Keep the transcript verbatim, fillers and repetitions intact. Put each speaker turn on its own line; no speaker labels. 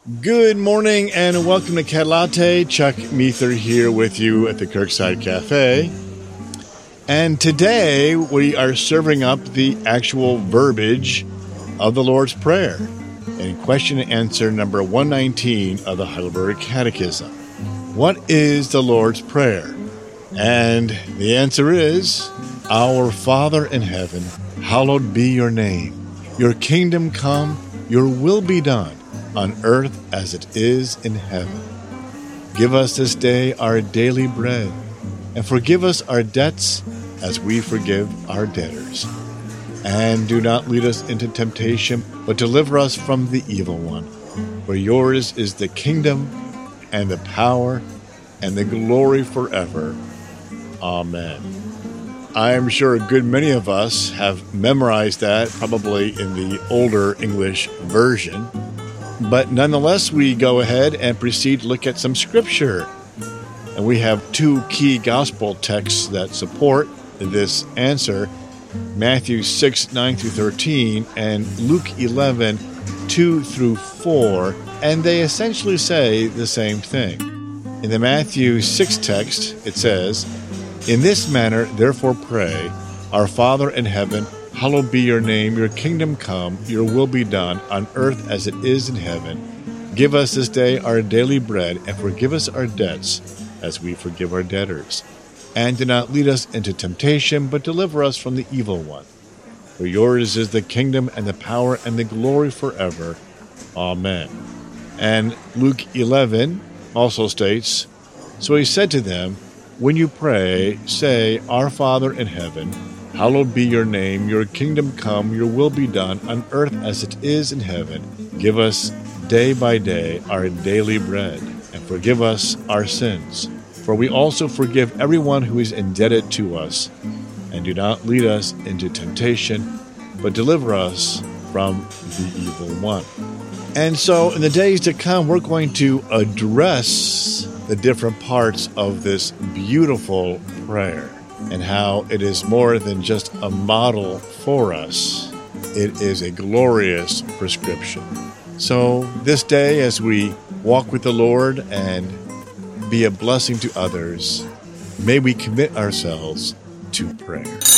Good morning and welcome to Cat Latte. Chuck Meether here with you at the Kirkside Cafe. And today we are serving up the actual verbiage of the Lord's Prayer in question and answer number one nineteen of the Heidelberg Catechism. What is the Lord's Prayer? And the answer is, Our Father in heaven, hallowed be your name. Your kingdom come, your will be done, on earth as it is in heaven. Give us this day our daily bread, and forgive us our debts as we forgive our debtors. And do not lead us into temptation, but deliver us from the evil one. For yours is the kingdom, and the power, and the glory forever. Amen. I am sure a good many of us have memorized that, probably in the older English version. But nonetheless, we go ahead and proceed to look at some scripture. And we have two key gospel texts that support this answer, Matthew six, nine through thirteen, and Luke eleven, two through four, and they essentially say the same thing. In the Matthew six text, it says, In this manner, therefore pray, Our Father in heaven, hallowed be your name, your kingdom come, your will be done, on earth as it is in heaven. Give us this day our daily bread, and forgive us our debts, as we forgive our debtors. And do not lead us into temptation, but deliver us from the evil one. For yours is the kingdom, and the power, and the glory forever. Amen. And Luke eleven also states, So he said to them, When you pray, say, Our Father in heaven, hallowed be your name, your kingdom come, your will be done, on earth as it is in heaven. Give us day by day our daily bread, and forgive us our sins. For we also forgive everyone who is indebted to us. And do not lead us into temptation, but deliver us from the evil one. And so in the days to come, we're going to address the different parts of this beautiful prayer, and how it is more than just a model for us. It is a glorious prescription. So this day, as we walk with the Lord and be a blessing to others, may we commit ourselves to prayer.